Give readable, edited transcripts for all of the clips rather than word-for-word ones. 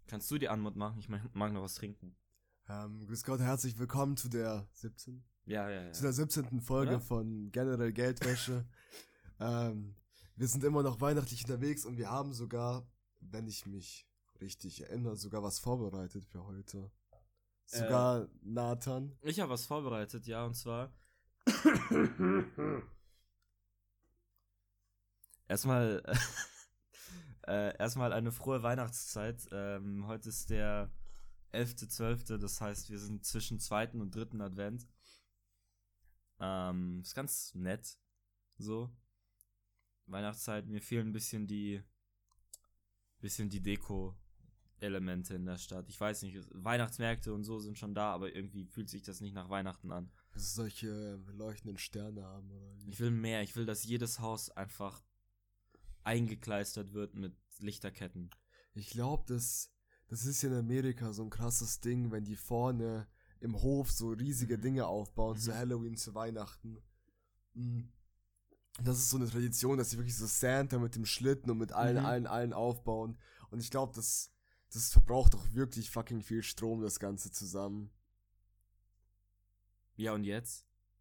Kannst du die Anmod machen? Ich mag noch was trinken. Grüß Gott, herzlich willkommen zu der 17. Ja. Zu der 17. Folge Oder? von Generell Geldwäsche. Wir sind immer noch weihnachtlich unterwegs und wir haben sogar, wenn ich mich richtig erinnere, sogar was vorbereitet für heute. Sogar Nathan. Ich habe was vorbereitet, ja, und zwar erstmal eine frohe Weihnachtszeit. Heute ist der 11.12., das heißt, wir sind zwischen 2. und 3. Advent. Ist ganz nett, so. Weihnachtszeit, mir fehlen ein bisschen die Deko-Elemente in der Stadt. Ich weiß nicht, Weihnachtsmärkte und so sind schon da, aber irgendwie fühlt sich das nicht nach Weihnachten an. Dass solche leuchtenden Sterne haben, oder wie? Ich will mehr, ich will, dass jedes Haus einfach eingekleistert wird mit Lichterketten. Ich glaube, das ist ja in Amerika so ein krasses Ding, wenn die vorne im Hof so riesige Dinge aufbauen, zu Halloween, zu Weihnachten. Das ist so eine Tradition, dass sie wirklich so Santa mit dem Schlitten und mit allen aufbauen. Und ich glaube, das verbraucht doch wirklich fucking viel Strom, das Ganze zusammen. Ja, und jetzt?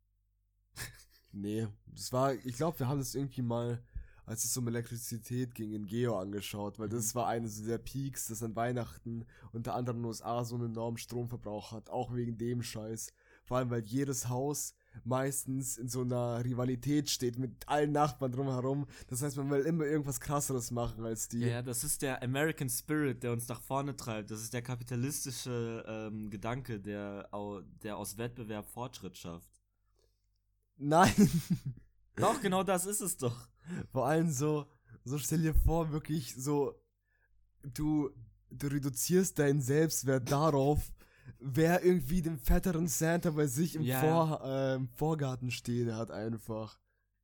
Nee, ich glaube, wir haben das irgendwie mal, als es um Elektrizität ging, in Geo angeschaut, weil das war eine so der Peaks, das an Weihnachten unter anderem in den USA so einen enormen Stromverbrauch hat, auch wegen dem Scheiß. Vor allem, weil jedes Haus meistens in so einer Rivalität steht mit allen Nachbarn drumherum. Das heißt, man will immer irgendwas krasseres machen als die. Ja, das ist der American Spirit, der uns nach vorne treibt. Das ist der kapitalistische Gedanke, der aus Wettbewerb Fortschritt schafft. Nein! Doch, genau das ist es doch. Vor allem so stell dir vor, wirklich so, du reduzierst deinen Selbstwert darauf, wer irgendwie den fetteren Santa bei sich im Vorgarten stehen hat einfach.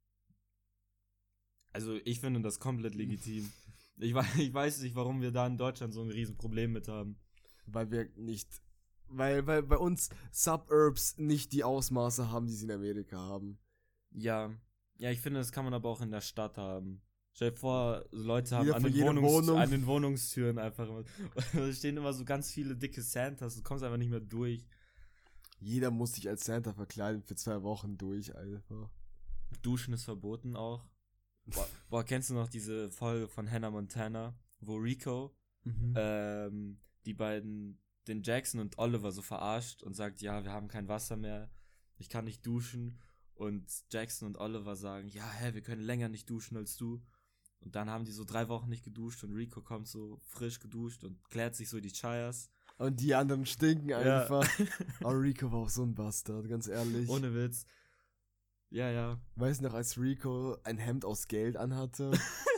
Also ich finde das komplett legitim. Ich weiß nicht, warum wir da in Deutschland so ein Riesenproblem mit haben. Weil bei uns Suburbs nicht die Ausmaße haben, die sie in Amerika haben. Ja, ich finde, das kann man aber auch in der Stadt haben. Stell dir vor, Leute haben Jeder an von den, jeder Wohnung. an den Wohnungstüren einfach immer. Da stehen immer so ganz viele dicke Santas, du kommst einfach nicht mehr durch. Jeder muss sich als Santa verkleiden für 2 Wochen durch, Alter. Duschen ist verboten auch. Boah, kennst du noch diese Folge von Hannah Montana, wo Rico die beiden, den Jackson und Oliver so verarscht und sagt, ja, wir haben kein Wasser mehr, ich kann nicht duschen. Und Jackson und Oliver sagen, ja, wir können länger nicht duschen als du. Und dann haben die so 3 Wochen nicht geduscht und Rico kommt so frisch geduscht und klärt sich so die Chayas. Und die anderen stinken einfach. Aber Rico war auch so ein Bastard, ganz ehrlich. Ohne Witz. Ja. Weißt du noch, als Rico ein Hemd aus Geld anhatte?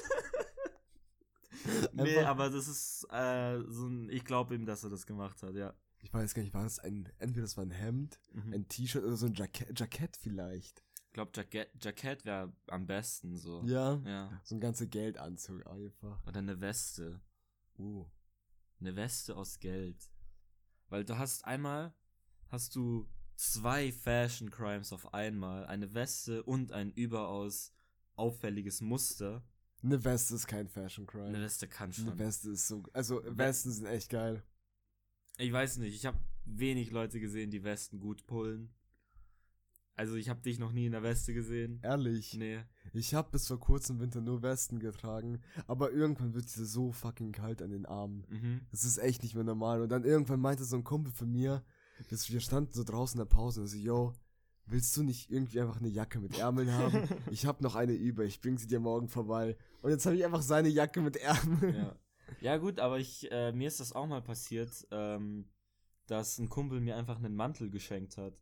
Nee, aber das ist ich glaube ihm, dass er das gemacht hat, ja. Ich weiß gar nicht, entweder das war ein Hemd, ein T-Shirt oder so ein Jackett vielleicht. Ich glaube, Jackett wäre am besten so. Ja. So ein ganzer Geldanzug einfach. Oder eine Weste. Eine Weste aus Geld. Weil du hast 2 Fashion Crimes auf einmal. Eine Weste und ein überaus auffälliges Muster. Eine Weste ist kein Fashion Crime. Eine Weste kann schon. Eine Weste ist so, also Westen sind echt geil. Ich weiß nicht, ich habe wenig Leute gesehen, die Westen gut pullen. Also ich habe dich noch nie in der Weste gesehen. Ehrlich? Nee. Ich habe bis vor kurzem Winter nur Westen getragen, aber irgendwann wird es so fucking kalt an den Armen. Das ist echt nicht mehr normal. Und dann irgendwann meinte so ein Kumpel von mir, wir standen so draußen in der Pause und so, yo, willst du nicht irgendwie einfach eine Jacke mit Ärmeln haben? Ich habe noch eine über, ich bring sie dir morgen vorbei. Und jetzt habe ich einfach seine Jacke mit Ärmeln. Ja gut, aber mir ist das auch mal passiert, dass ein Kumpel mir einfach einen Mantel geschenkt hat.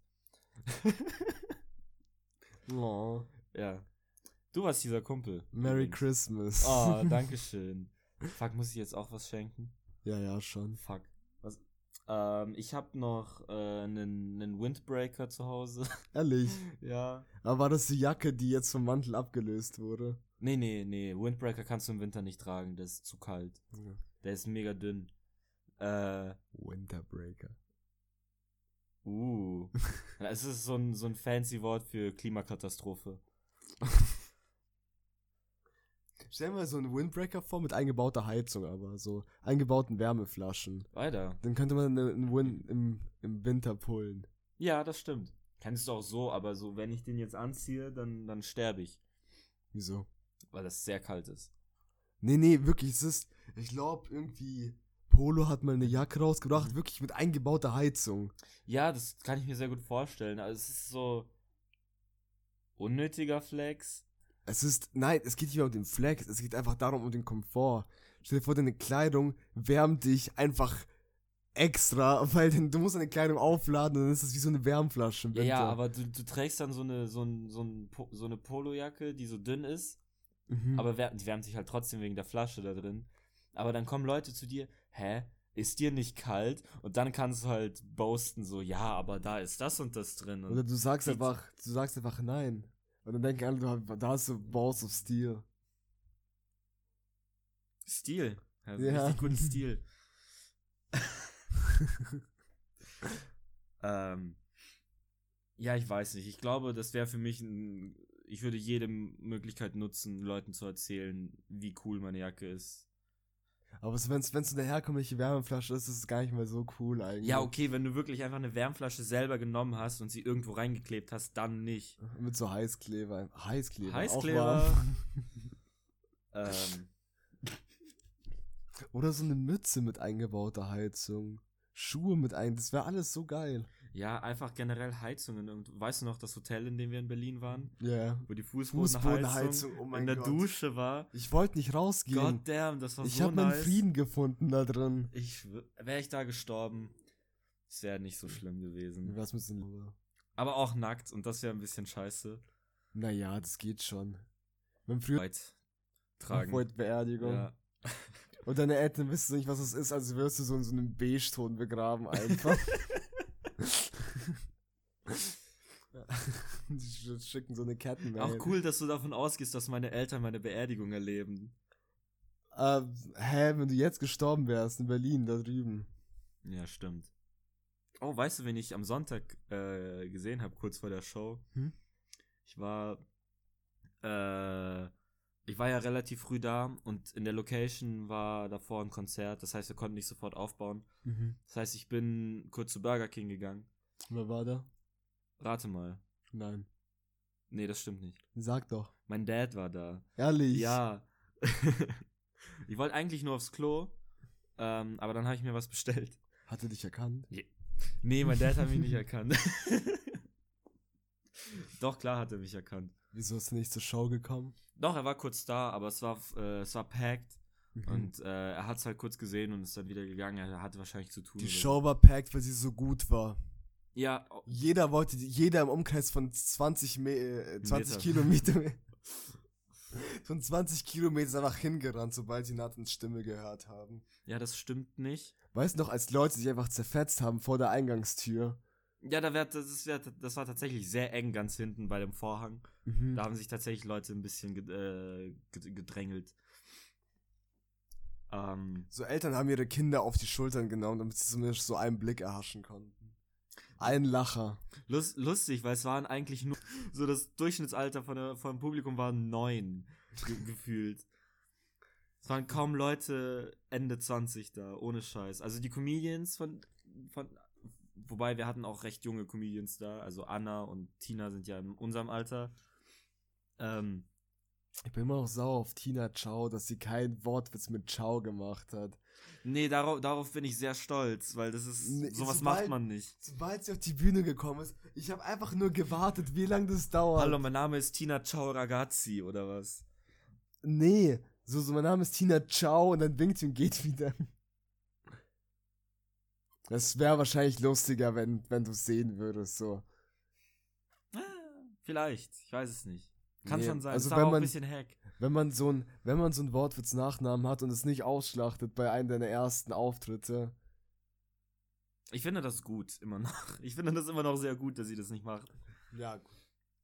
Oh. Ja. Du warst dieser Kumpel. Merry Christmas. Oh, dankeschön. Fuck, muss ich jetzt auch was schenken? Ja, schon. Fuck. Was? Ich hab noch einen Windbreaker zu Hause. Ehrlich? Ja. Aber war das die Jacke, die jetzt vom Mantel abgelöst wurde? Nee. Windbreaker kannst du im Winter nicht tragen, der ist zu kalt. Ja. Der ist mega dünn. Winterbreaker. Es ist so ein fancy Wort für Klimakatastrophe. Stell dir mal so einen Windbreaker vor mit eingebauter Heizung, aber so eingebauten Wärmeflaschen. Weiter. Dann könnte man einen Wind im Winter pullen. Ja, das stimmt. Kannst du auch so, aber so, wenn ich den jetzt anziehe, dann sterbe ich. Wieso? Weil das sehr kalt ist. Nee, wirklich, ich glaube irgendwie, Polo hat mal eine Jacke rausgebracht, wirklich mit eingebauter Heizung. Ja, das kann ich mir sehr gut vorstellen. Also es ist so unnötiger Flex. Nein, es geht nicht mehr um den Flex, es geht einfach darum, um den Komfort. Stell dir vor, deine Kleidung wärmt dich einfach extra, weil du musst deine Kleidung aufladen und dann ist es wie so eine Wärmflasche im Winter. Ja, aber du trägst dann so eine Polojacke, die so dünn ist, aber die wärmt sich halt trotzdem wegen der Flasche da drin. Aber dann kommen Leute zu dir, ist dir nicht kalt? Und dann kannst du halt boasten so, ja, aber da ist das und das drin. Und oder du sagst einfach nein. Und dann denken alle, da hast du Balls of Steel. Stil. Ja, Ja. richtig guten Stil. Ja, ich weiß nicht. Ich glaube, das wäre für mich ich würde jede Möglichkeit nutzen, Leuten zu erzählen, wie cool meine Jacke ist. Aber wenn es so eine herkömmliche Wärmeflasche ist, ist es gar nicht mehr so cool eigentlich. Ja, okay, wenn du wirklich einfach eine Wärmflasche selber genommen hast und sie irgendwo reingeklebt hast, dann nicht. Mit so Heißkleber. Heißkleber. Auch oder so eine Mütze mit eingebauter Heizung. Schuhe das wäre alles so geil. Ja, einfach generell Heizungen. Weißt du noch das Hotel, in dem wir in Berlin waren? Ja. Yeah. Wo die Fußbodenheizung oh mein in der Gott. Dusche war. Ich wollte nicht rausgehen. Goddamn, das war so nice. Ich habe meinen Frieden gefunden da drin. Wäre ich da gestorben, es wäre nicht so schlimm gewesen. Was mit so Aber auch nackt und das wäre ein bisschen scheiße. Naja, das geht schon. Wenn früher Weit tragen. Beerdigung. Ja. Und deine Eltern wissen nicht, was es ist, also wirst du so in so einem Beige-Ton begraben einfach. Die schicken so eine Kettenmail. Auch cool, dass du davon ausgehst, dass meine Eltern meine Beerdigung erleben. Wenn du jetzt gestorben wärst in Berlin, da drüben. Ja, stimmt. Oh, weißt du, wen ich am Sonntag gesehen habe, kurz vor der Show? Ich war ja relativ früh da und in der Location war davor ein Konzert, das heißt, wir konnten nicht sofort aufbauen. Das heißt, ich bin kurz zu Burger King gegangen. Wer war da? Rate mal. Nein. Nee, das stimmt nicht. Sag doch. Mein Dad war da. Ehrlich? Ja. Ich wollte eigentlich nur aufs Klo, aber dann habe ich mir was bestellt. Hat er dich erkannt? Nee, mein Dad hat mich nicht erkannt. Doch, klar hat er mich erkannt. Wieso ist er nicht zur Show gekommen? Doch, er war kurz da, aber es war packed. Und er hat es halt kurz gesehen und ist dann wieder gegangen. Er hatte wahrscheinlich zu tun. Die Show war packed, weil sie so gut war. Ja. Jeder im Umkreis von 20 Kilometer von 20 Kilometern einfach hingerannt, sobald sie Nathans Stimme gehört haben. Ja, das stimmt nicht. Weißt du noch, als Leute sich einfach zerfetzt haben vor der Eingangstür? Ja, das war tatsächlich sehr eng ganz hinten bei dem Vorhang. Da haben sich tatsächlich Leute ein bisschen gedrängelt. So Eltern haben ihre Kinder auf die Schultern genommen, damit sie zumindest so einen Blick erhaschen konnten. Ein Lacher. Lustig, weil es waren eigentlich nur so das Durchschnittsalter vom Publikum war 9 gefühlt. Es waren kaum Leute Ende 20 da, ohne Scheiß. Also die Comedians wobei wir hatten auch recht junge Comedians da, also Anna und Tina sind ja in unserem Alter. Ich bin immer noch sauer auf Tina Chow, dass sie keinen Wortwitz mit Chow gemacht hat. Nee, darauf bin ich sehr stolz, weil das ist, sowas macht man nicht. Sobald sie auf die Bühne gekommen ist, ich habe einfach nur gewartet, wie lange das dauert. Hallo, mein Name ist Tina Chow Ragazzi, oder was? Nee, so mein Name ist Tina Chow und dann winkt sie und geht wieder. Das wäre wahrscheinlich lustiger, wenn du es sehen würdest, so. Vielleicht, ich weiß es nicht. Kann schon sein, also ist aber auch ein bisschen Hack. Wenn man so ein Wortwitz-Nachnamen hat und es nicht ausschlachtet bei einem deiner ersten Auftritte. Ich finde das gut, immer noch. Ich finde das immer noch sehr gut, dass sie das nicht macht. Ja, gut.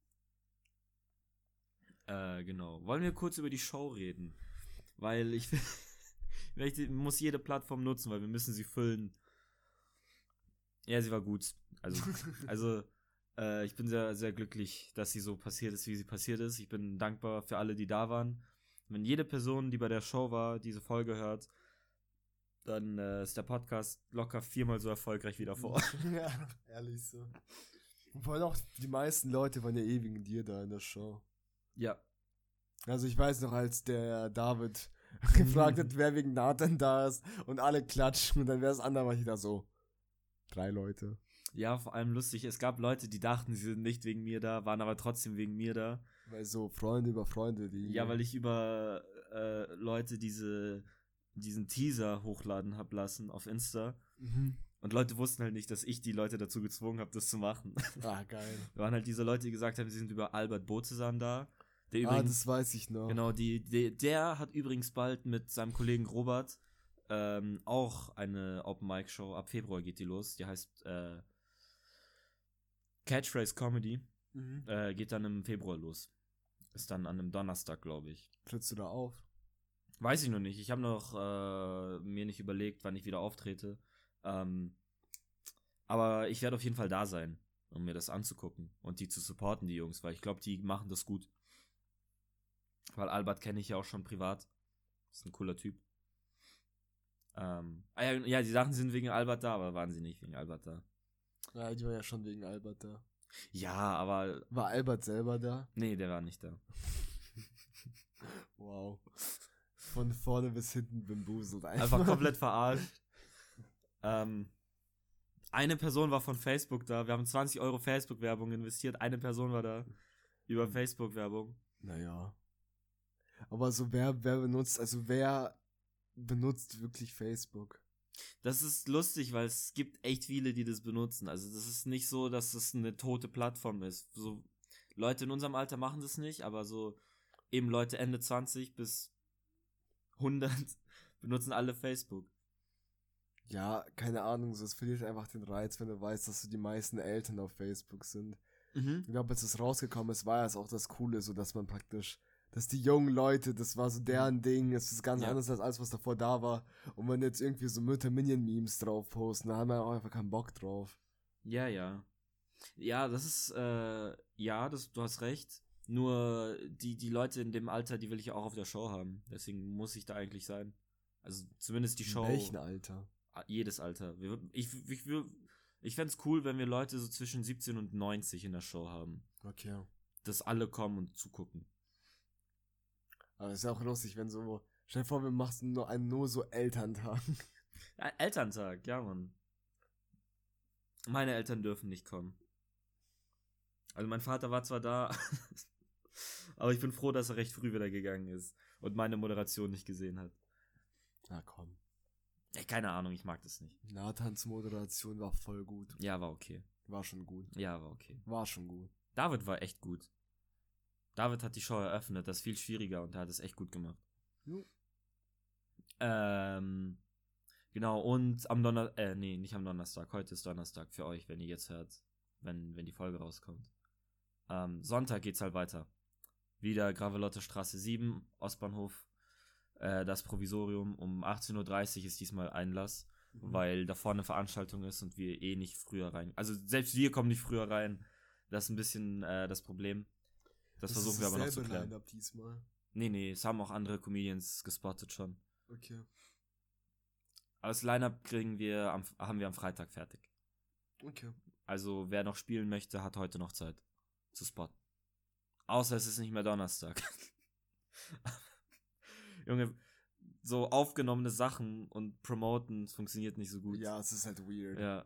Genau. Wollen wir kurz über die Show reden? Weil ich muss jede Plattform nutzen, weil wir müssen sie füllen. Ja, sie war gut. Also ich bin sehr, sehr glücklich, dass sie so passiert ist, wie sie passiert ist. Ich bin dankbar für alle, die da waren. Wenn jede Person, die bei der Show war, diese Folge hört, dann ist der Podcast locker 4-mal so erfolgreich wie davor. Ja, ehrlich so. Vor allem auch die meisten Leute waren ja eh wegen dir da in der Show. Ja. Also ich weiß noch, als der David gefragt hat, wer wegen Nathan da ist und alle klatschen und dann wäre es anderweitig da so. 3 Leute. Ja, vor allem lustig, es gab Leute, die dachten, sie sind nicht wegen mir da, waren aber trotzdem wegen mir da. Weil so Freunde über Freunde, die... Ja, weil ich über Leute diesen Teaser hochladen hab lassen auf Insta. Und Leute wussten halt nicht, dass ich die Leute dazu gezwungen habe, das zu machen. Ah, geil. Da waren halt diese Leute, die gesagt haben, sie sind über Albert Bozesan da. Der übrigens, das weiß ich noch. Genau, der hat übrigens bald mit seinem Kollegen Robert auch eine Open-Mic-Show. Ab Februar geht die los. Die heißt Catchphrase Comedy. Geht dann im Februar los. Ist dann an einem Donnerstag, glaube ich. Trittst du da auf? Weiß ich noch nicht. Ich habe noch mir nicht überlegt, wann ich wieder auftrete. Aber ich werde auf jeden Fall da sein, um mir das anzugucken und die zu supporten, die Jungs, weil ich glaube, die machen das gut. Weil Albert kenne ich ja auch schon privat. Ist ein cooler Typ. Ja, die Sachen sind wegen Albert da, aber waren sie nicht wegen Albert da. Ja, die war ja schon wegen Albert da. Ja, aber... War Albert selber da? Nee, der war nicht da. Wow. Von vorne bis hinten bambuselt einfach komplett verarscht. Eine Person war von Facebook da. Wir haben 20 € Facebook-Werbung investiert. Eine Person war da. Über Facebook-Werbung. Naja. Aber so wer benutzt wirklich Facebook? Das ist lustig, weil es gibt echt viele, die das benutzen. Also das ist nicht so, dass das eine tote Plattform ist. So Leute in unserem Alter machen das nicht, aber so eben Leute Ende 20 bis 100 benutzen alle Facebook. Ja, keine Ahnung, so es verliert einfach den Reiz, wenn du weißt, dass so die meisten Eltern auf Facebook sind. Ich glaube, als es rausgekommen ist, war es auch das Coole, so dass man praktisch, dass die jungen Leute, das war so deren Ding, es ist ganz anders als alles, was davor da war. Und wenn jetzt irgendwie so Mütter-Minion-Memes drauf posten, da haben wir auch einfach keinen Bock drauf. Ja. Ja, das ist, du hast recht. Nur die Leute in dem Alter, die will ich auch auf der Show haben. Deswegen muss ich da eigentlich sein. Also zumindest die Show. In welchem Alter? Jedes Alter. Ich fänd's cool, wenn wir Leute so zwischen 17 und 90 in der Show haben. Okay. Dass alle kommen und zugucken. Aber es ist ja auch lustig, wenn so, stell dir vor, wir machen nur so Elterntag. Ja, Elterntag, ja, Mann. Meine Eltern dürfen nicht kommen. Also mein Vater war zwar da, aber ich bin froh, dass er recht früh wieder gegangen ist und meine Moderation nicht gesehen hat. Na komm. Keine Ahnung, ich mag das nicht. Nathans Moderation war voll gut. Ja, war okay. War schon gut. Ja, war okay. War schon gut. David war echt gut. David hat die Show eröffnet, das ist viel schwieriger und er hat es echt gut gemacht. Jo. Genau, und am Donnerstag, nicht am Donnerstag, heute ist Donnerstag für euch, wenn ihr jetzt hört, wenn die Folge rauskommt. Sonntag geht's halt weiter. Wieder Gravelotte Straße 7, Ostbahnhof, das Provisorium. Um 18:30 Uhr ist diesmal Einlass, weil da vorne eine Veranstaltung ist und wir eh nicht früher rein. Also selbst wir kommen nicht früher rein. Das ist ein bisschen das Problem. Das versuchen wir aber noch zu klären. Line-up diesmal. Nee, es haben auch andere Comedians gespottet schon. Okay. Aber das Line-up haben wir am Freitag fertig. Okay. Also wer noch spielen möchte, hat heute noch Zeit zu spotten. Außer es ist nicht mehr Donnerstag. Junge, so aufgenommene Sachen und promoten funktioniert nicht so gut. Ja, es ist halt weird. Ja.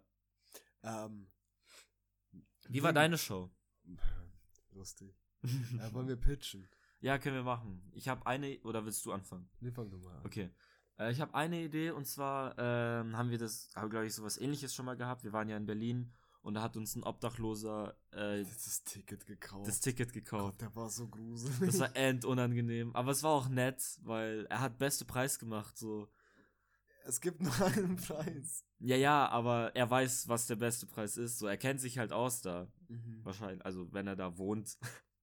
Wie Ding. war deine Show? Lustig. Wollen wir pitchen? Ja, können wir machen. Ich habe eine, oder willst du anfangen? Nee, fang du mal an. Okay. Ich habe eine Idee und zwar haben wir glaube ich, sowas Ähnliches schon mal gehabt. Wir waren ja in Berlin und da hat uns ein Obdachloser das Ticket gekauft. Gott, der war so gruselig. Das war unangenehm. Aber es war auch nett, weil er hat beste Preis gemacht, so. Es gibt nur einen Preis. Ja, aber er weiß, was der beste Preis ist. So, er kennt sich halt aus da. Mhm. Wahrscheinlich, also wenn er da wohnt.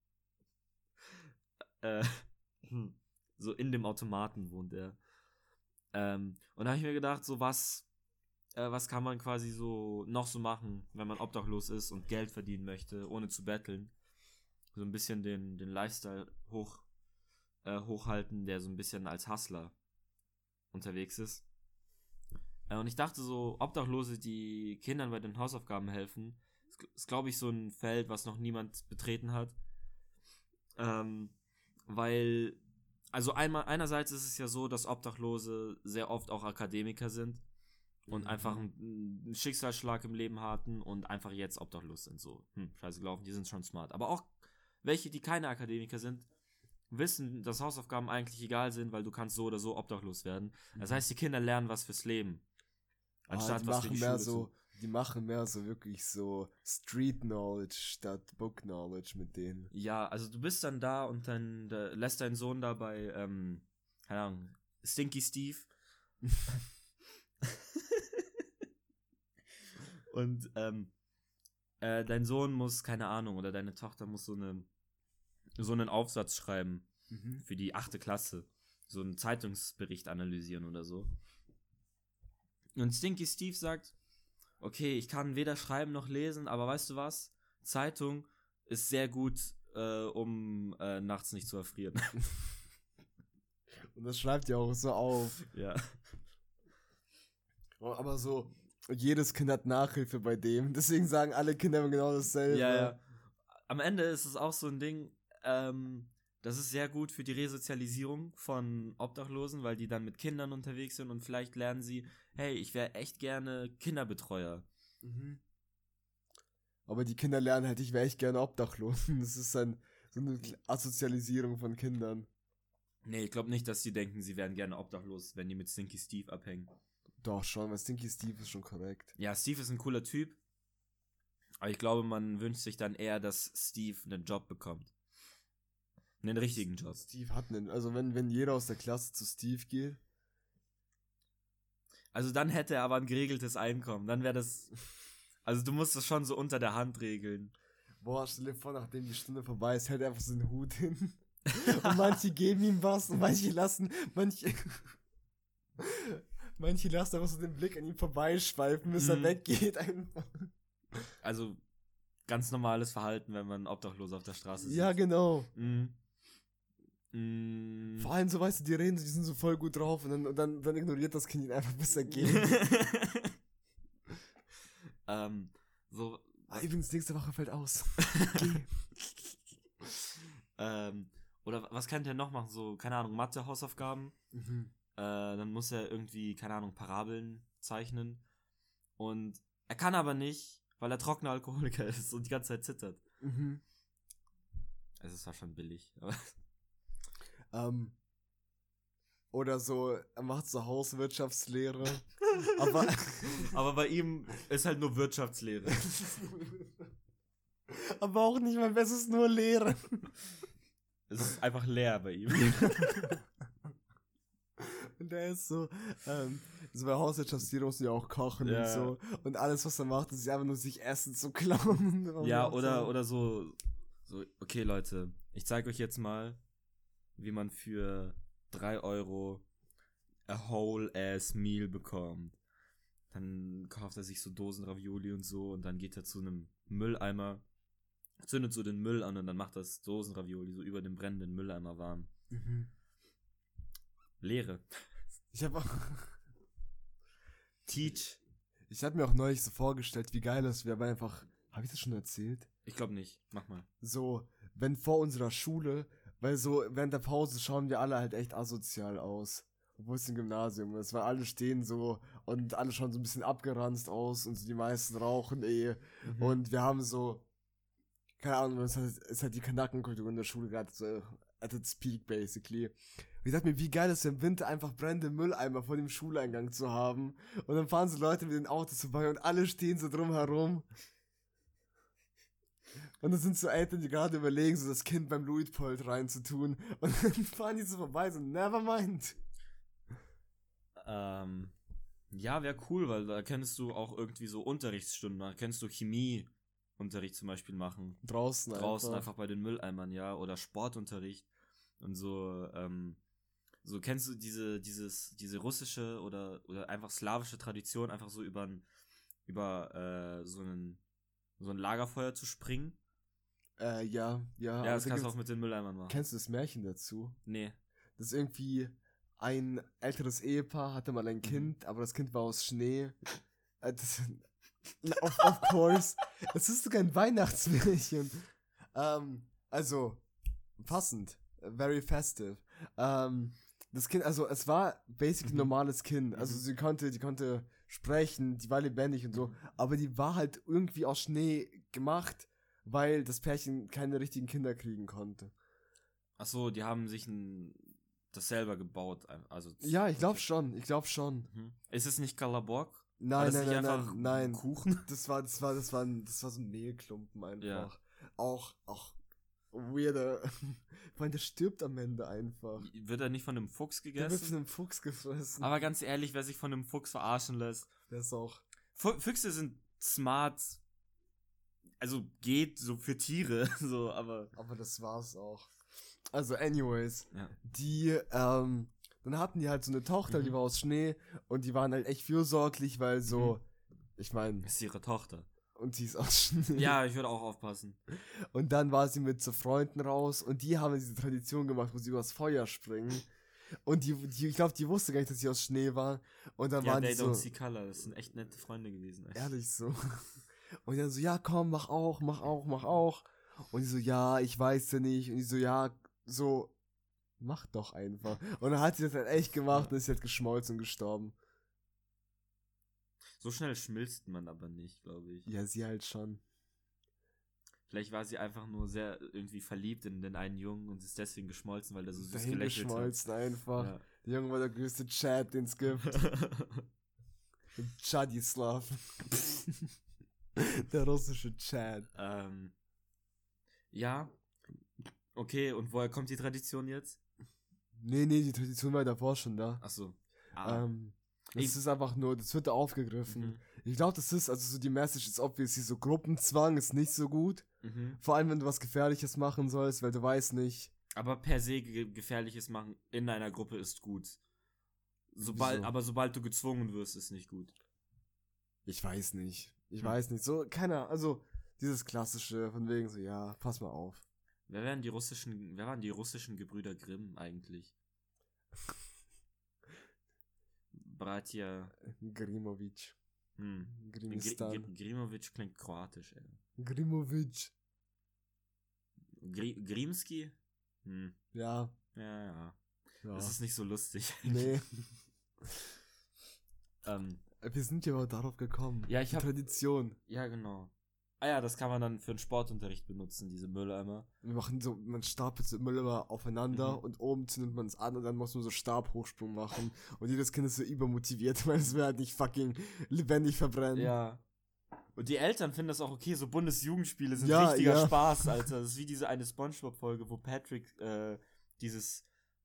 So in dem Automaten wohnt er. Und da habe ich mir gedacht, so was kann man quasi so noch so machen, wenn man obdachlos ist und Geld verdienen möchte, ohne zu betteln. So ein bisschen den Lifestyle hochhalten, der so ein bisschen als Hustler unterwegs ist. Und ich dachte so, Obdachlose, die Kindern bei den Hausaufgaben helfen, ist glaube ich so ein Feld, was noch niemand betreten hat. Weil, also einerseits ist es ja so, dass Obdachlose sehr oft auch Akademiker sind und einfach einen Schicksalsschlag im Leben hatten und einfach jetzt obdachlos sind. So, scheiße gelaufen, die sind schon smart. Aber auch welche, die keine Akademiker sind, wissen, dass Hausaufgaben eigentlich egal sind, weil du kannst so oder so obdachlos werden. Das heißt, die Kinder lernen was fürs Leben. Anstatt was für die Schule zu. Die machen mehr so wirklich so Street Knowledge statt Book Knowledge mit denen. Ja, also du bist dann da und dann lässt dein Sohn da bei, keine Ahnung, Stinky Steve. Und dein Sohn muss, keine Ahnung, oder deine Tochter muss so einen Aufsatz schreiben für die 8. Klasse. So einen Zeitungsbericht analysieren oder so. Und Stinky Steve sagt, okay, ich kann weder schreiben noch lesen, aber weißt du was? Zeitung ist sehr gut, um nachts nicht zu erfrieren. Und das schreibt ihr auch so auf. Ja. Aber so, jedes Kind hat Nachhilfe bei dem. Deswegen sagen alle Kinder immer genau dasselbe. Ja. Am Ende ist es auch so ein Ding, das ist sehr gut für die Resozialisierung von Obdachlosen, weil die dann mit Kindern unterwegs sind und vielleicht lernen sie, hey, ich wäre echt gerne Kinderbetreuer. Aber die Kinder lernen halt, ich wäre echt gerne obdachlos. Das ist so eine Asozialisierung von Kindern. Nee, ich glaube nicht, dass die denken, sie wären gerne obdachlos, wenn die mit Stinky Steve abhängen. Doch schon, weil Stinky Steve ist schon korrekt. Ja, Steve ist ein cooler Typ. Aber ich glaube, man wünscht sich dann eher, dass Steve einen Job bekommt. Einen richtigen Job. Steve hat einen, also wenn jeder aus der Klasse zu Steve geht. Also dann hätte er aber ein geregeltes Einkommen. Dann wäre das, also du musst das schon so unter der Hand regeln. Boah, stell dir vor, nachdem die Stunde vorbei ist, hält er einfach so einen Hut hin. Und manche geben ihm was und manche lassen einfach so den Blick an ihm vorbeischweifen, bis er weggeht einfach. Also ganz normales Verhalten, wenn man obdachlos auf der Straße sitzt. Ja, genau. Vor allem so, weißt du, die reden, die sind so voll gut drauf und dann ignoriert das Kind ihn einfach, bis er geht. Übrigens, nächste Woche fällt aus. Geh. Oder was kann der noch machen? So, keine Ahnung, Mathe-Hausaufgaben. Dann muss er irgendwie, keine Ahnung, Parabeln zeichnen. Und er kann aber nicht, weil er trockener Alkoholiker ist und die ganze Zeit zittert. Also es war schon billig. Oder so, er macht so Hauswirtschaftslehre. aber bei ihm ist halt nur Wirtschaftslehre. Aber auch nicht mal, es ist nur Lehre. Es ist einfach leer bei ihm. Und der ist so bei Hauswirtschaftslehre muss ja auch kochen und so. Und alles, was er macht, ist einfach nur sich Essen zu klauen. Ja, oder so, okay Leute, ich zeige euch jetzt mal, wie man für 3 Euro a whole ass meal bekommt. Dann kauft er sich so Dosen Ravioli und so und dann geht er zu einem Mülleimer, zündet so den Müll an und dann macht das Dosen Ravioli so über den brennenden Mülleimer warm. Leere. Ich habe auch Teach. Ich habe mir auch neulich so vorgestellt, wie geil das wäre, einfach, habe ich das schon erzählt? Ich glaube nicht, mach mal. So, wenn vor unserer Schule, weil so während der Pause schauen wir alle halt echt asozial aus. Obwohl es im Gymnasium ist, weil alle stehen so und alle schauen so ein bisschen abgeranzt aus und so die meisten rauchen und wir haben so, keine Ahnung, es ist halt die Kanackenkultur in der Schule gerade so at its peak basically. Und ich dachte mir, wie geil ist es im Winter einfach brennende Mülleimer vor dem Schuleingang zu haben und dann fahren so Leute mit den Autos vorbei und alle stehen so drumherum. Und das sind so Eltern, die gerade überlegen, so das Kind beim Luitpold reinzutun. Und dann fahren die so vorbei, so never mind. Ja, wäre cool, weil da könntest du auch irgendwie so Unterrichtsstunden, da könntest du Chemieunterricht zum Beispiel machen. Draußen einfach bei den Mülleimern, ja, oder Sportunterricht und so, so kennst du diese russische oder einfach slawische Tradition, einfach so über so ein Lagerfeuer zu springen? Ja. Ja, das kannst du auch mit den Mülleimern machen. Kennst du das Märchen dazu? Nee. Das ist irgendwie ein älteres Ehepaar hatte mal ein Kind, aber das Kind war aus Schnee. Of course. Es ist sogar ein Weihnachtsmärchen. Also, passend. Very festive. Das Kind, also es war basically ein normales Kind. Also die konnte sprechen, die war lebendig und so. Aber die war halt irgendwie aus Schnee gemacht, weil das Pärchen keine richtigen Kinder kriegen konnte. Ach so, die haben sich das selber gebaut. Also Ja, ich glaube schon. Ist es nicht Colorbock? Nein. Kuchen? Das war so ein Mehlklumpen einfach. Ja. Auch weirder. Weil der stirbt am Ende einfach. Wird er nicht von einem Fuchs gegessen? Der wird von einem Fuchs gefressen. Aber ganz ehrlich, wer sich von einem Fuchs verarschen lässt. Der ist auch. Füchse sind smart. Also geht so für Tiere. So, aber das war's auch. Also, anyways. Ja. Die, dann hatten die halt so eine Tochter, die war aus Schnee. Und die waren halt echt fürsorglich, weil so. Ich meine. Das ist ihre Tochter. Und sie ist aus Schnee. Ja, ich würde auch aufpassen. Und dann war sie mit so Freunden raus und die haben diese Tradition gemacht, wo sie übers Feuer springen. Und ich glaube, die wusste gar nicht, dass sie aus Schnee war. Und dann waren die so... They don't see color. Das sind echt nette Freunde gewesen. Ehrlich so. Und dann so, ja komm, mach auch. Und die so, ja, ich weiß ja nicht. Und die so, ja, so, mach doch einfach. Und dann hat sie das halt echt gemacht und ist halt geschmolzen und gestorben. So schnell schmilzt man aber nicht, glaube ich. Ja, sie halt schon. Vielleicht war sie einfach nur sehr irgendwie verliebt in den einen Jungen und ist deswegen geschmolzen, weil der so süß gelächelt hat. Geschmolzen einfach. Ja. Der Junge war der größte Chad, den es gibt. Chadislav. Der russische Chad. Ja. Okay, und woher kommt die Tradition jetzt? Nee, die Tradition war davor schon da. Ach so. Das ist einfach nur, das wird da aufgegriffen. Ich glaube, das ist, also so die Message ist obviously so, Gruppenzwang ist nicht so gut. Vor allem, wenn du was Gefährliches machen sollst, weil du weißt nicht. Aber per se Gefährliches machen in einer Gruppe ist gut. Sobald du gezwungen wirst, ist nicht gut. Ich weiß nicht. So, keiner, also dieses klassische, von wegen so, ja, pass mal auf. Wer waren die russischen Gebrüder Grimm eigentlich? Bratja Grimovic. Grimistan. Grimovic klingt kroatisch, ey. Grimovic. Grimski? Ja. Ja. Das ist nicht so lustig. Nee. Wir sind ja aber darauf gekommen. Ja, die Tradition. Ja, genau. Ah ja, das kann man dann für den Sportunterricht benutzen, diese Mülleimer. Wir machen so, man stapelt so Mülleimer aufeinander und oben zündet man es an und dann muss man so Stabhochsprung machen. Und jedes Kind ist so übermotiviert, weil es wird halt nicht fucking lebendig verbrennen. Ja. Und die Eltern finden das auch okay, so Bundesjugendspiele sind richtiger Spaß, Alter. Das ist wie diese eine Spongebob-Folge, wo Patrick dieses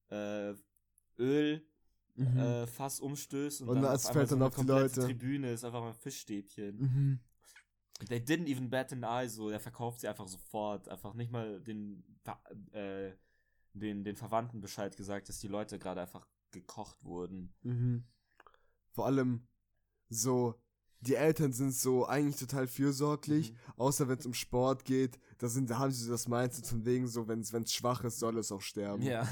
Öl Fass umstößt und dann es fällt dann auf die Leute. Tribüne ist einfach mal ein Fischstäbchen. They didn't even bat an eye, so, der verkauft sie einfach sofort, einfach nicht mal den Verwandten Bescheid gesagt, dass die Leute gerade einfach gekocht wurden. Vor allem so, die Eltern sind so eigentlich total fürsorglich, außer wenn es um Sport geht, da haben sie so das Mindset von wegen so, wenn es schwach ist, soll es auch sterben. Ja.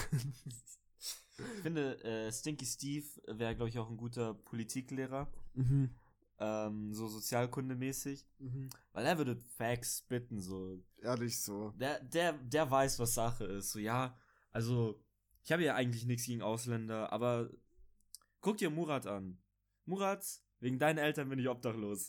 Ich finde, Stinky Steve wäre, glaube ich, auch ein guter Politiklehrer. So sozialkundemäßig. Weil er würde Facts spitten, so. Ehrlich so. Der weiß, was Sache ist. So, ja, also, ich habe ja eigentlich nichts gegen Ausländer, aber guck dir Murat an. Murat, wegen deinen Eltern bin ich obdachlos.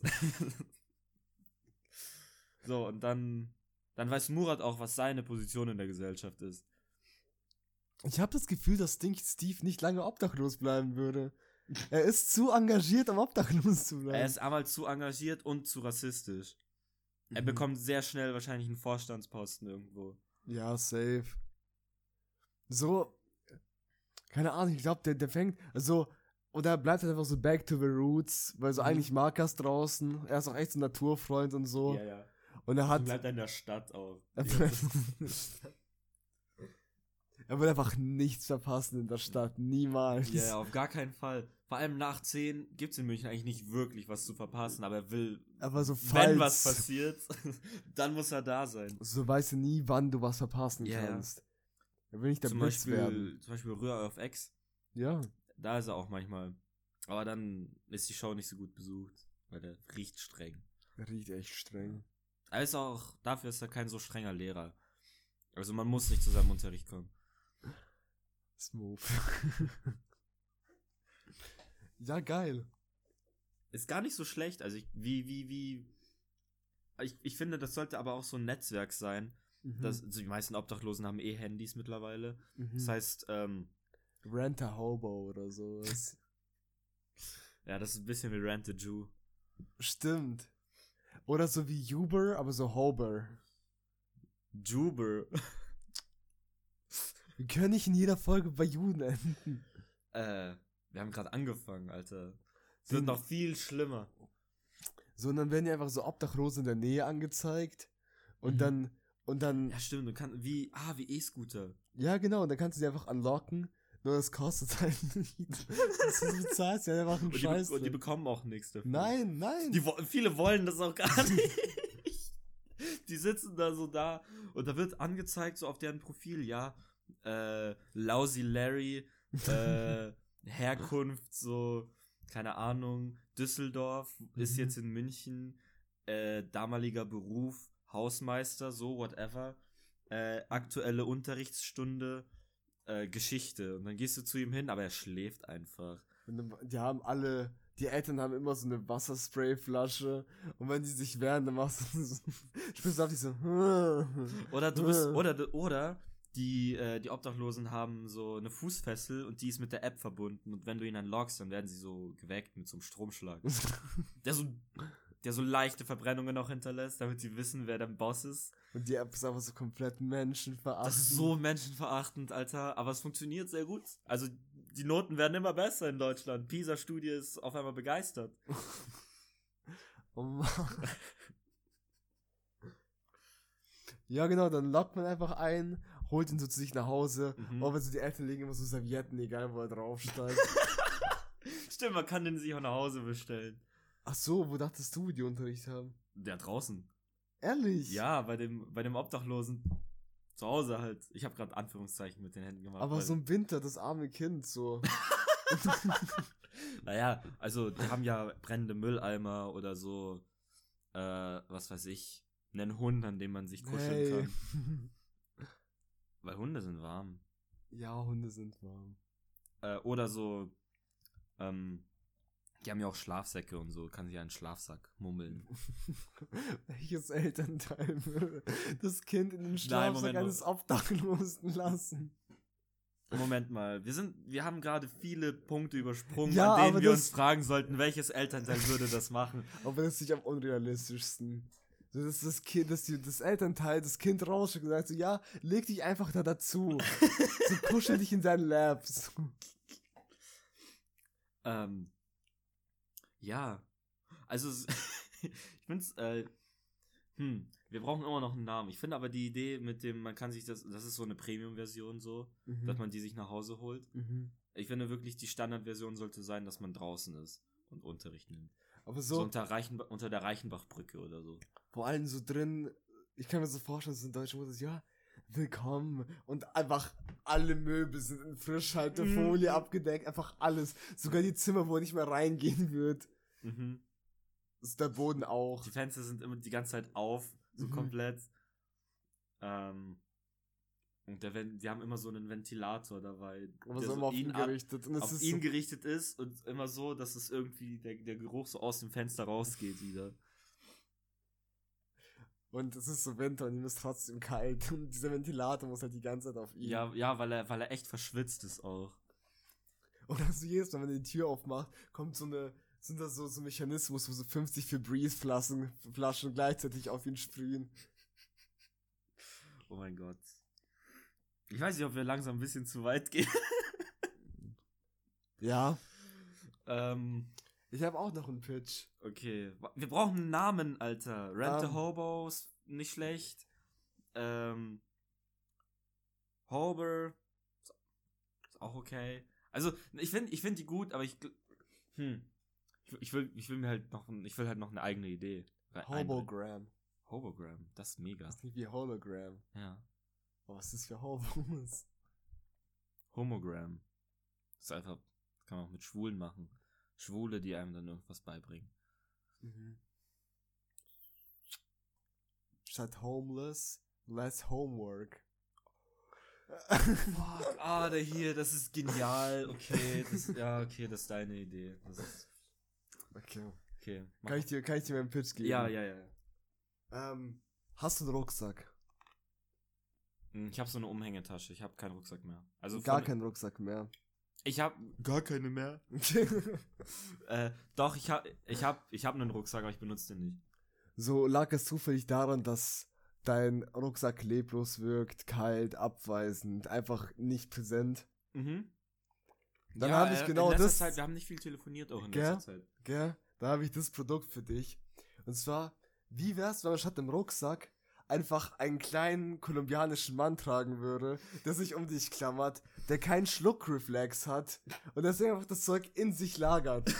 So, und dann weiß Murat auch, was seine Position in der Gesellschaft ist. Ich habe das Gefühl, dass Stinky Steve nicht lange obdachlos bleiben würde. Er ist zu engagiert, um obdachlos zu bleiben. Er ist einmal zu engagiert und zu rassistisch. Er bekommt sehr schnell wahrscheinlich einen Vorstandsposten irgendwo. Ja, safe. So, keine Ahnung, ich glaube, der fängt, also, oder bleibt halt einfach so back to the roots, weil so eigentlich mag er es draußen. Er ist auch echt so ein Naturfreund und so. Ja. Und er bleibt in der Stadt auch. Er Er will einfach nichts verpassen in der Stadt. Niemals. Ja, auf gar keinen Fall. Vor allem nach 10 gibt's in München eigentlich nicht wirklich was zu verpassen, aber er will, aber so wenn was passiert, dann muss er da sein. So weißt du nie, wann du was verpassen Ja, kannst. Er will nicht der Zum Blitz werden. Beispiel, zum Beispiel Rühr auf Ex, Ja. da ist er auch manchmal. Aber dann ist die Show nicht so gut besucht, weil der riecht streng. Er riecht echt streng. Er ist auch, dafür ist er kein so strenger Lehrer. Also man muss nicht zu seinem Unterricht kommen. Smooth. Ja, geil. Ist gar nicht so schlecht. Also ich finde, das sollte aber auch so ein Netzwerk sein. Also die meisten Obdachlosen haben Handys mittlerweile. Das heißt, Rent a Hobo oder sowas. ja, das ist ein bisschen wie Rent a Jew. Stimmt. Oder so wie Uber, aber so Hober. Juber. Wir können nicht in jeder Folge bei Juden enden. Wir haben gerade angefangen, Alter. Es wird noch viel schlimmer. So, und dann werden ja einfach so Obdachlose in der Nähe angezeigt. Und dann. Ja, stimmt. Wie E-Scooter. Ja, genau. Und dann kannst du sie einfach unlocken. Nur das kostet halt nicht. Du bezahlst ja einfach einen Scheiß. Und die bekommen auch nichts dafür. Nein. Viele wollen das auch gar nicht. Die sitzen da so da. Und da wird angezeigt, so auf deren Profil, ja. Lousy Larry. Herkunft, so, keine Ahnung, Düsseldorf, ist jetzt in München, damaliger Beruf, Hausmeister, so, whatever, aktuelle Unterrichtsstunde, Geschichte. Und dann gehst du zu ihm hin, aber er schläft einfach. Und die Eltern haben immer so eine Wassersprayflasche und wenn die sich wehren, dann machst du so, spürst du auf dich so, oder die Obdachlosen haben so eine Fußfessel und die ist mit der App verbunden und wenn du ihn dann loggst, dann werden sie so geweckt mit so einem Stromschlag. der so leichte Verbrennungen noch hinterlässt, damit sie wissen, wer der Boss ist. Und die App ist einfach so komplett menschenverachtend. Das ist so menschenverachtend, Alter, aber es funktioniert sehr gut. Also die Noten werden immer besser in Deutschland. PISA-Studie ist auf einmal begeistert. Oh Mann. Ja, genau, dann lockt man einfach ein, holt ihn so zu sich nach Hause. Aber so die Eltern legen immer so Servietten, egal wo er draufsteigt. Stimmt, man kann den sich auch nach Hause bestellen. Ach so, wo dachtest du, die Unterricht haben? Ja, draußen. Ehrlich? Ja, bei dem Obdachlosen zu Hause halt. Ich habe gerade Anführungszeichen mit den Händen gemacht. Aber so im Winter, das arme Kind, so. Naja, also die haben ja brennende Mülleimer oder so, was weiß ich, einen Hund, an dem man sich kuscheln kann. Weil Hunde sind warm. Ja, Hunde sind warm. Oder so, die haben ja auch Schlafsäcke und so, kann sich einen Schlafsack mummeln. Welches Elternteil würde das Kind in den Schlafsack eines Obdachlosen lassen? Moment mal, wir haben gerade viele Punkte übersprungen, ja, an denen wir uns fragen sollten, welches Elternteil würde das machen. Aber das ist nicht am unrealistischsten. So, dass das Elternteil das Kind rausschickt und sagt so, ja, leg dich einfach da dazu. So kuschel dich in seinen Labs. Ja, also ich find's, wir brauchen immer noch einen Namen. Ich finde aber die Idee mit dem, man kann sich das ist so eine Premium-Version so, dass man die sich nach Hause holt. Ich finde wirklich, die Standardversion sollte sein, dass man draußen ist und Unterricht nimmt. Aber so unter der Reichenbachbrücke oder so. Vor allem so drin, ich kann mir so vorstellen, so in Deutschland, wo das, ja, willkommen und einfach alle Möbel sind in Frischhaltefolie abgedeckt, einfach alles. Sogar die Zimmer, wo nicht mehr reingehen wird. Ist der Boden auch. Die Fenster sind immer die ganze Zeit auf, so komplett. Und die haben immer so einen Ventilator dabei, aber der so immer auf ihn gerichtet. Und auf ihn gerichtet ist und immer so, dass es irgendwie der Geruch so aus dem Fenster rausgeht wieder. Und es ist so Winter und ihm ist trotzdem kalt. Und dieser Ventilator muss halt die ganze Zeit auf ihn. Ja, weil er echt verschwitzt ist auch. Oder so jedes Mal, wenn er die Tür aufmacht, sind da so Mechanismus, wo so 50 Febreze-Flaschen gleichzeitig auf ihn sprühen. Oh mein Gott. Ich weiß nicht, ob wir langsam ein bisschen zu weit gehen. Ja. Ich habe auch noch einen Pitch. Okay. Wir brauchen einen Namen, Alter. Rent the Hobos, nicht schlecht. Hober. auch okay. Also, ich find die gut, aber ich will mir halt noch, ich will halt noch eine eigene Idee. Hobogram. Hobogram, das ist mega. Das klingt wie Hologram. Ja. Aber was ist das für Hobos? Homogram. Das ist einfach, kann man auch mit Schwulen machen. Schwule, die einem dann irgendwas beibringen. Mhm. Statt homeless, less homework. Fuck, der hier, das ist genial. Okay, das ist deine Idee. Das ist okay. Kann ich dir meinen Pitch geben? Ja. Hast du einen Rucksack? Ich habe so eine Umhängetasche. Ich habe keinen Rucksack mehr. Also keinen Rucksack mehr. Ich habe gar keine mehr. Doch, ich hab einen Rucksack, aber ich benutze den nicht. So lag es zufällig daran, dass dein Rucksack leblos wirkt, kalt, abweisend, einfach nicht präsent. Mhm. Dann habe ich genau in letzter das. Zeit, wir haben nicht viel telefoniert auch in letzter Zeit. Gell? Da habe ich das Produkt für dich. Und zwar, wie wär's, wenn man statt dem Rucksack einfach einen kleinen kolumbianischen Mann tragen würde, der sich um dich klammert, der keinen Schluckreflex hat und deswegen einfach das Zeug in sich lagert.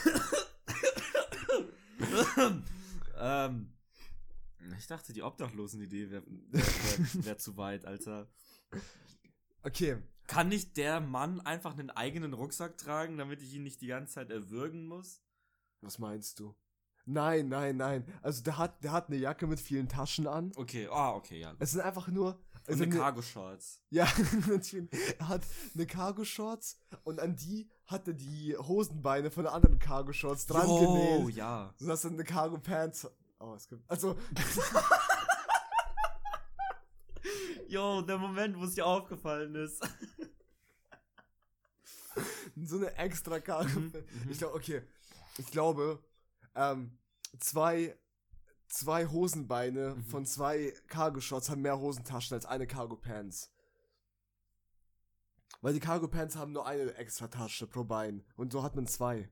Ich dachte, die Obdachlosen-Idee wäre zu weit, Alter. Okay. Kann nicht der Mann einfach einen eigenen Rucksack tragen, damit ich ihn nicht die ganze Zeit erwürgen muss? Was meinst du? Nein. Also der hat eine Jacke mit vielen Taschen an. Okay, ja. Es sind einfach nur... Und eine Cargo-Shorts. Ja, natürlich. Er hat eine Cargo-Shorts und an die hat er die Hosenbeine von der anderen Cargo-Shorts dran genäht. Oh, ja. Sodass er eine Cargo-Pants... Oh, es gibt... Also... Jo, der Moment, wo es dir aufgefallen ist. So eine extra Cargo... Ich glaube, zwei Hosenbeine von 2 Cargo-Shorts haben mehr Hosentaschen als eine Cargo-Pants. Weil die Cargo-Pants haben nur eine extra Tasche pro Bein. Und so hat man 2.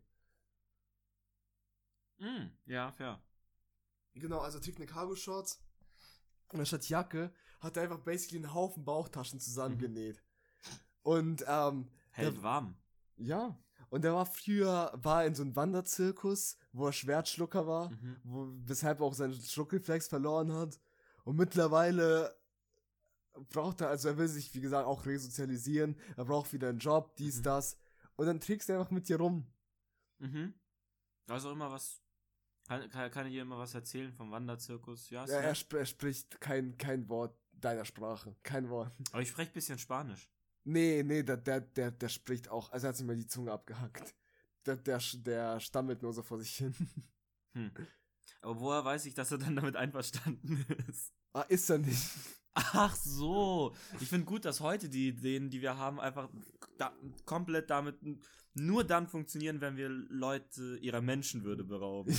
Ja, fair. Genau, also trägt eine Cargo-Shorts. Und statt Jacke hat er einfach basically einen Haufen Bauchtaschen zusammengenäht. Und, hält warm. Ja. Und er war in so einem Wanderzirkus, wo er Schwertschlucker war, weshalb er auch seinen Schluckreflex verloren hat. Und mittlerweile braucht er will sich, wie gesagt, auch resozialisieren. Er braucht wieder einen Job, das. Und dann trägst du einfach mit dir rum. Also immer was, kann ich dir immer was erzählen vom Wanderzirkus? Ja, er spricht kein Wort deiner Sprache. Kein Wort. Aber ich spreche ein bisschen Spanisch. Nee, der spricht auch, also er hat sich mal die Zunge abgehackt. Der stammelt nur so vor sich hin. Aber woher weiß ich, dass er dann damit einverstanden ist? Ist er nicht. Ach so. Ich finde gut, dass heute die Ideen, die wir haben, einfach komplett damit nur dann funktionieren, wenn wir Leute ihrer Menschenwürde berauben.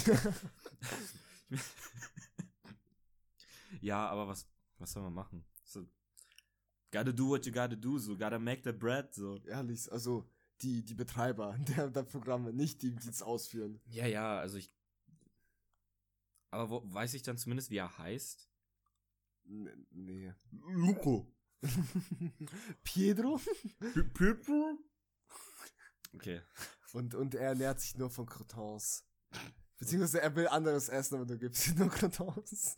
Ja, aber was soll man machen? So, gotta do what you gotta do, so, gotta make the bread, so. Ehrlich, also die Betreiber der Programme, nicht die es ausführen. Ja, also aber weiß ich dann zumindest, wie er heißt? Nee. Luco. Pedro? Pedro? Okay. Und er ernährt sich nur von Crotons. Beziehungsweise er will anderes essen, aber du gibst ihm nur Crotons.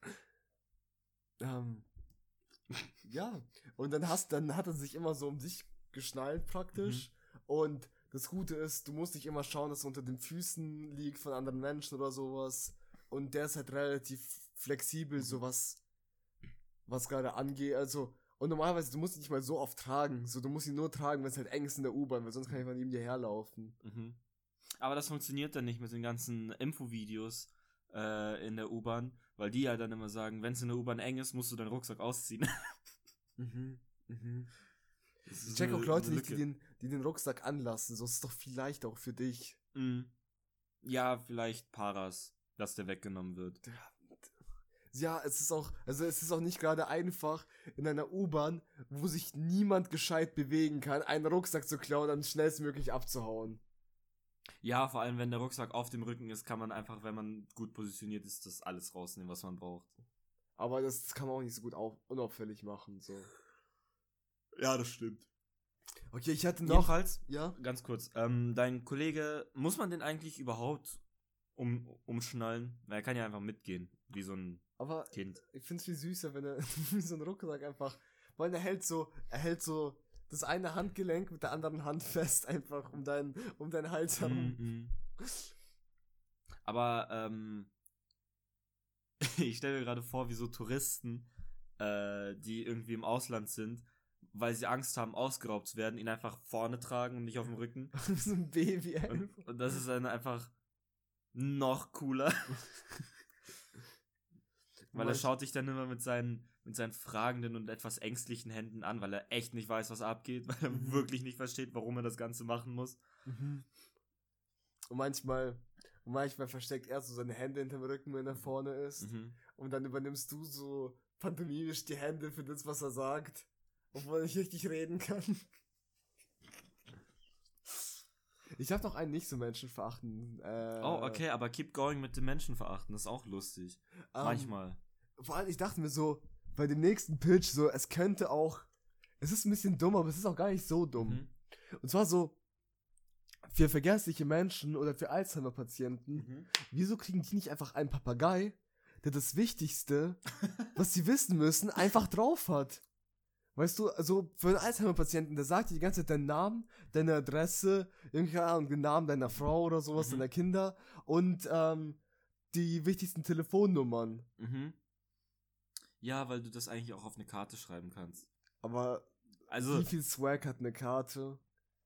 Ja. Und dann hat er sich immer so um sich geschnallt praktisch. Und das Gute ist, du musst nicht immer schauen, dass er unter den Füßen liegt von anderen Menschen oder sowas. Und der ist halt relativ flexibel, so was gerade angeht. Also, und normalerweise, du musst ihn nicht mal so oft tragen. So, du musst ihn nur tragen, wenn es halt eng ist in der U-Bahn, weil sonst kann ich von ihm hierher laufen. Aber das funktioniert dann nicht mit den ganzen Infovideos in der U-Bahn, weil die halt dann immer sagen, wenn es in der U-Bahn eng ist, musst du deinen Rucksack ausziehen. Ich check auch Leute nicht, die den Rucksack anlassen. So ist es doch viel leichter auch für dich. Ja, vielleicht Paras, dass der weggenommen wird. Ja, es ist auch nicht gerade einfach, in einer U-Bahn, wo sich niemand gescheit bewegen kann, einen Rucksack zu klauen und schnellstmöglich abzuhauen. Ja, vor allem, wenn der Rucksack auf dem Rücken ist, kann man einfach, wenn man gut positioniert ist, das alles rausnehmen, was man braucht. Aber das kann man auch nicht so gut unauffällig machen, so. Ja, das stimmt. Okay, ich hatte noch... Jedenfalls, ja? ganz kurz, dein Kollege, muss man den eigentlich überhaupt umschnallen? Weil er kann ja einfach mitgehen, wie so ein Kind. Ich finde es viel süßer, wenn er wie so ein Rucksack einfach... Weil er hält so das eine Handgelenk mit der anderen Hand fest, einfach um deinen Hals herum. Aber, ich stelle mir gerade vor, wie so Touristen, die irgendwie im Ausland sind, weil sie Angst haben, ausgeraubt zu werden, ihn einfach vorne tragen und nicht auf dem Rücken. So ein Baby einfach. Und das ist dann einfach noch cooler. Weil er schaut dich dann immer mit seinen fragenden und etwas ängstlichen Händen an, weil er echt nicht weiß, was abgeht, weil er wirklich nicht versteht, warum er das Ganze machen muss. Und manchmal versteckt er so seine Hände hinterm Rücken, wenn er vorne ist. Und dann übernimmst du so pantomimisch die Hände für das, was er sagt, obwohl er nicht richtig reden kann. Ich habe noch einen nicht so menschenverachten. Okay, aber keep going mit dem Menschenverachten, das ist auch lustig. Manchmal. Vor allem, ich dachte mir so, bei dem nächsten Pitch, so, es ist ein bisschen dumm, aber es ist auch gar nicht so dumm. Und zwar so, für vergessliche Menschen oder für Alzheimer-Patienten, wieso kriegen die nicht einfach einen Papagei, der das Wichtigste, was sie wissen müssen, einfach drauf hat? Weißt du, also für einen Alzheimer-Patienten, der sagt dir die ganze Zeit deinen Namen, deine Adresse, den Namen deiner Frau oder sowas, deiner Kinder und die wichtigsten Telefonnummern. Ja, weil du das eigentlich auch auf eine Karte schreiben kannst. Aber wie viel Swag hat eine Karte?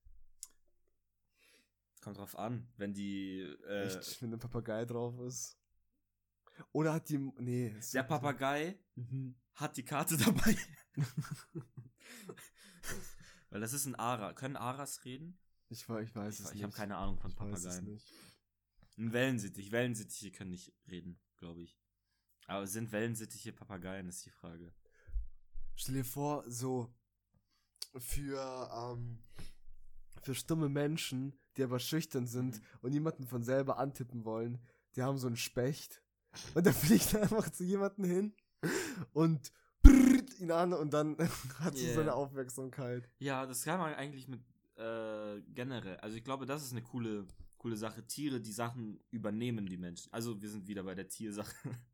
Kommt drauf an, wenn die... Echt, wenn ein Papagei drauf ist. Oder hat die... Nee. Der Papagei hat die Karte dabei. Weil das ist ein Ara. Können Aras reden? Ich weiß es nicht. Ich habe keine Ahnung von Papageien. Ein Wellensittich. Wellensittiche können nicht reden, glaube ich. Aber sind Wellensittiche Papageien, ist die Frage. Stell dir vor, so für stumme Menschen, die aber schüchtern sind und niemanden von selber antippen wollen, die haben so einen Specht und der fliegt einfach zu jemandem hin und brrrt ihn an und dann hat sie so eine Aufmerksamkeit. Ja, das kann man eigentlich mit generell, also ich glaube, das ist eine coole Sache. Tiere, die Sachen übernehmen, die Menschen. Also wir sind wieder bei der Tiersache.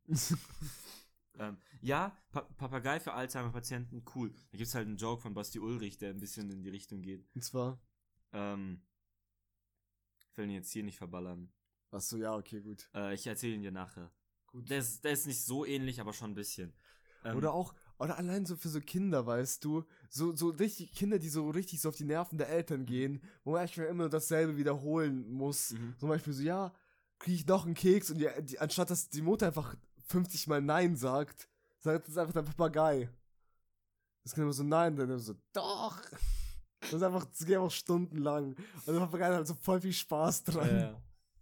Papagei für Alzheimer-Patienten, cool. Da gibt's halt einen Joke von Basti Ulrich, der ein bisschen in die Richtung geht. Und zwar? Ich will ihn jetzt hier nicht verballern. Achso, ja, okay, gut. Ich erzähle ihn dir nachher. Gut. Der ist nicht so ähnlich, aber schon ein bisschen. Oder allein so für so Kinder, weißt du, so richtig Kinder, die so richtig so auf die Nerven der Eltern gehen, wo man eigentlich immer dasselbe wiederholen muss. Zum Beispiel so, ja, kriege ich noch einen Keks und anstatt dass die Mutter einfach 50 Mal Nein sagt es einfach der Papagei. Das kann immer so Nein, dann so, doch! Das geht einfach stundenlang. Und der Papagei hat halt so voll viel Spaß dran.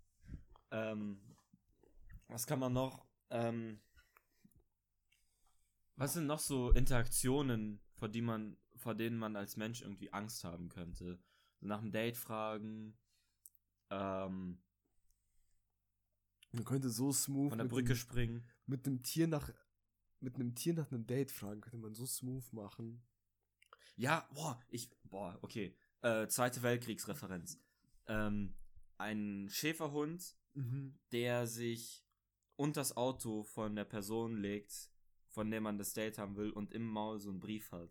Was kann man noch, was sind noch so Interaktionen, vor denen man als Mensch irgendwie Angst haben könnte? Nach einem Date fragen, man könnte so smooth von der Brücke springen. Mit einem Tier nach einem Date fragen, könnte man so smooth machen. Ja, okay. Zweite Weltkriegsreferenz. Ein Schäferhund, der sich unters Auto von der Person legt, von der man das Date haben will und im Maul so einen Brief hat.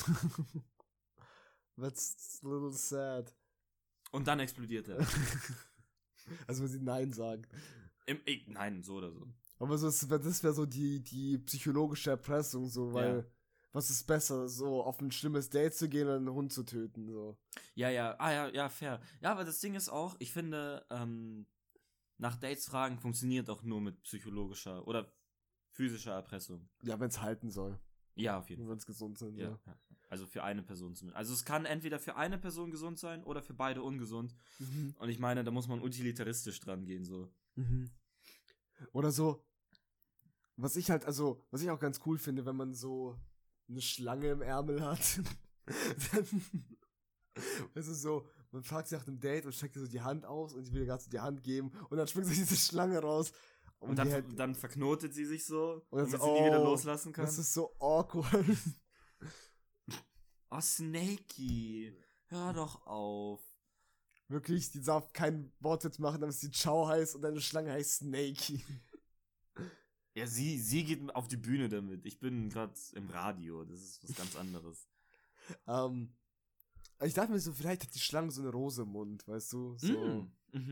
That's a little sad. Und dann explodiert er. Also wenn sie Nein sagt. Nein, so oder so. Aber das wäre so die psychologische Erpressung, so, weil was ist besser, so auf ein schlimmes Date zu gehen oder einen Hund zu töten, so. Ja, fair. Ja, aber das Ding ist auch, ich finde, nach Dates fragen funktioniert auch nur mit psychologischer oder physischer Erpressung. Ja, wenn es halten soll. Ja, auf jeden Fall. Wenn es gesund sind, ja. Also für eine Person zumindest. Also es kann entweder für eine Person gesund sein oder für beide ungesund. Und ich meine, da muss man utilitaristisch dran gehen, so. Oder so, was ich auch ganz cool finde, wenn man so eine Schlange im Ärmel hat, dann, also so, man fragt sich nach dem Date und streckt so die Hand aus und ich will gerade so die Hand geben und dann springt so diese Schlange raus. Und dann verknotet sie sich so, und damit sie nie wieder loslassen kann. Das ist so awkward. Oh, Snakey. Hör doch auf. Wirklich, die darf kein Wort jetzt machen, damit sie Ciao heißt und deine Schlange heißt Snakey. Ja, sie geht auf die Bühne damit. Ich bin gerade im Radio. Das ist was ganz anderes. Ich dachte mir so, vielleicht hat die Schlange so eine Rose im Mund, weißt du? So.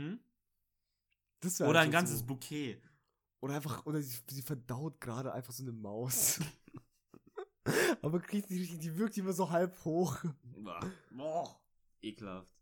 Das Oder ein ganzes Bouquet. Oder sie verdaut gerade einfach so eine Maus. Aber die wirkt immer so halb hoch. Boah. Ekelhaft.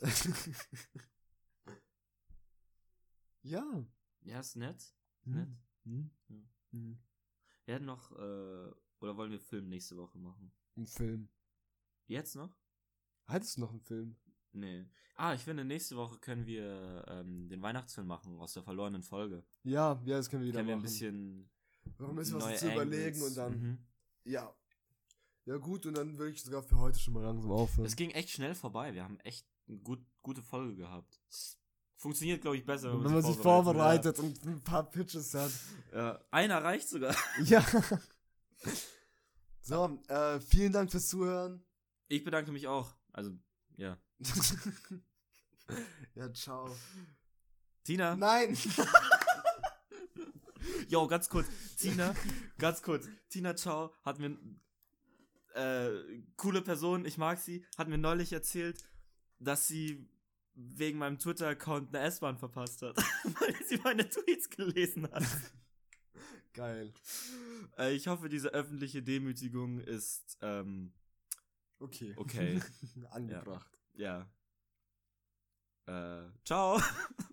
Ja. Ja, ist nett. Nett. Ja. Wir hätten noch, oder wollen wir Film nächste Woche machen? Ein Film. Jetzt noch? Hattest du noch einen Film? Nee. Ich finde, nächste Woche können wir den Weihnachtsfilm machen aus der verlorenen Folge. Ja, das können wir wieder machen. Wir ein bisschen was zu überlegen und dann. Ja. Ja gut, und dann würde ich sogar für heute schon mal langsam aufhören. Es ging echt schnell vorbei. Wir haben echt eine gute Folge gehabt. Funktioniert, glaube ich, besser, wenn man sich vorbereitet und ein paar Pitches hat. Ja, einer reicht sogar. Ja. So, vielen Dank fürs Zuhören. Ich bedanke mich auch. Also, ja. Ja, ciao. Tina? Nein! Jo, ganz kurz. Tina, ciao, hat mir coole Person, ich mag sie, hat mir neulich erzählt, dass sie wegen meinem Twitter-Account eine S-Bahn verpasst hat, weil sie meine Tweets gelesen hat. Geil. Ich hoffe, diese öffentliche Demütigung ist okay. Angebracht. Ja. Ciao.